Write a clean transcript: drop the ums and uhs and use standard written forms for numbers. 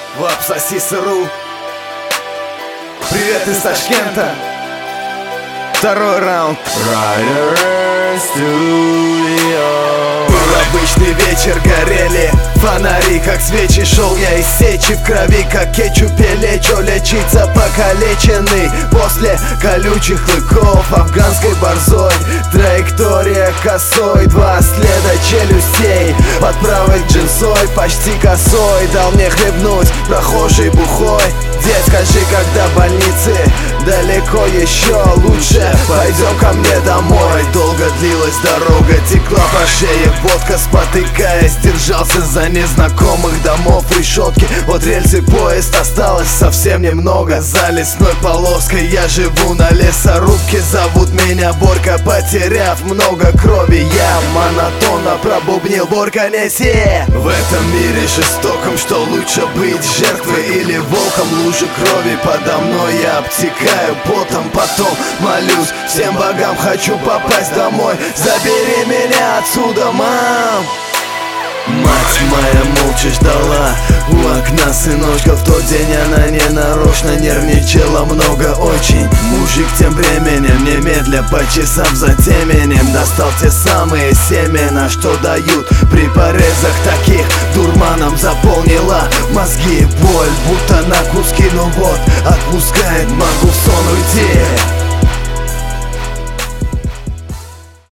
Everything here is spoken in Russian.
Вапсосис.ру. Привет из Ташкента. Второй раунд. Rider Studio. Был обычный вечер, горели фонари, как свечи. Шел я из сечи, в крови, как кетчупе лечо. Лечиться покалеченный после колючих клыков афганской борзой. Траектория косой, два следа челюстей. Под правой джинсой, почти косой. Дал мне хлебнуть прохожий бухой. Дед, скажи, когда больницы далеко еще? Лучше пойдем ко мне домой. Долго длилась дорога, текла по шее водка, спотыкаясь, держался за незнакомых домов решетки. От рельсы поезд осталось совсем немного. За лесной полоской я живу на лесорубке. Зовут меня Борька, потеряв много крови. Я монотонно пробубнил: Борька, неси! В этом мире жестоком, что лучше быть жертвой или волком? Лужи крови подо мной, я обтекаю потом. Потом молюсь всем богам, хочу попасть домой. Забери меня отсюда, мам! Мать моя молча ждала у окна сыночка. В тот день она ненарочно нервничала много очень. Мужик тем временем, немедля почесав за теменем, достал те самые семена, что дают при порезах таких. Дурманом заполнила мозги боль, будто на куски. Ну вот, отпускает, могу в сон уйти.